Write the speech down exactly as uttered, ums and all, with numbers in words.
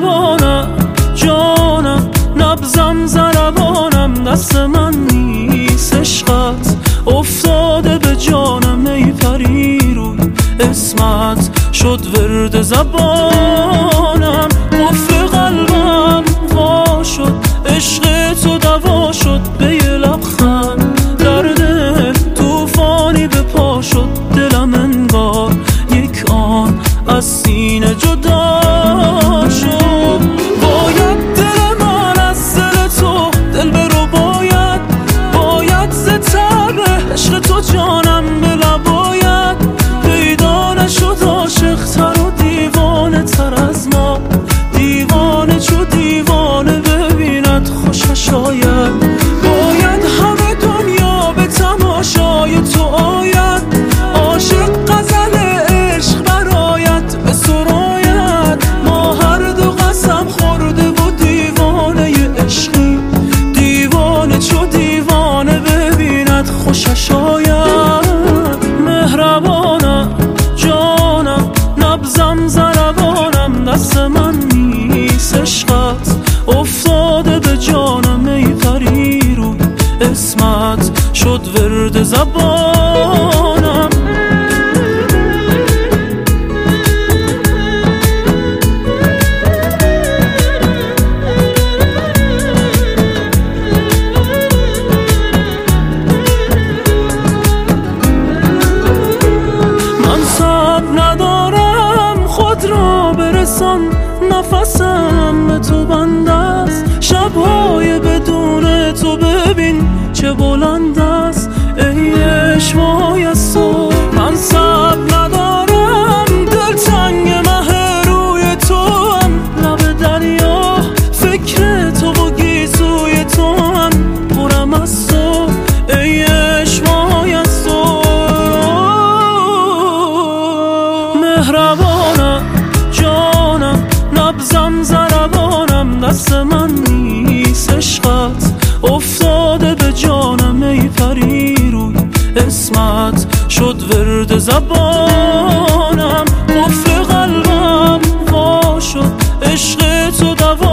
مهربانم جانم، نبضم ضربانم، دست من نیست عشقت افتاده به جانم. ای پری روی اسمت شد ورد زبانم، قفل قلبم وا شد، عشق تو دوا شد. به یه لبخند در دل توفانی به پا شد، دلم انگار یک آن از سینه جدا شد. باید دل من از دل تو دل برو، باید باید ز تب عشق تو جانم به لباید پیدا نشد عاشق تر و دیوانه تر از ما. دیوانه چو دیوانه ببیند خوشش آید، باید همه دنیا به تماشای تو آید. عاشق غزل عشق برآید به سراید، ما هر دو قسم خورده و دیوانه عشقی. دیوانه چو دیوانه ببیند خوشش آید. مهربانم جانم، نبضم ضربانم، دست من نیست عشقت افتاده به جانم. ای پری روی اسمت شد ورد زبانم. من صبر ندارم خود را برسان، نفسم به تو بند است، شبهای بدون تو ببین چه بلند است. ای عشقای از تو من صبر ندارم، دل تنگ مه روی تو هم، لب دریا فکر تو و گیسوی تو هم، پرم از تو ای عشقای از تو. مهربانم جانم، نبضم ضربانم، دست من نیست عشقت افتاده به جانم. ای پری روی اسمت شد ورد زبانم، قفل قلبم وا شد، عشق تو دوا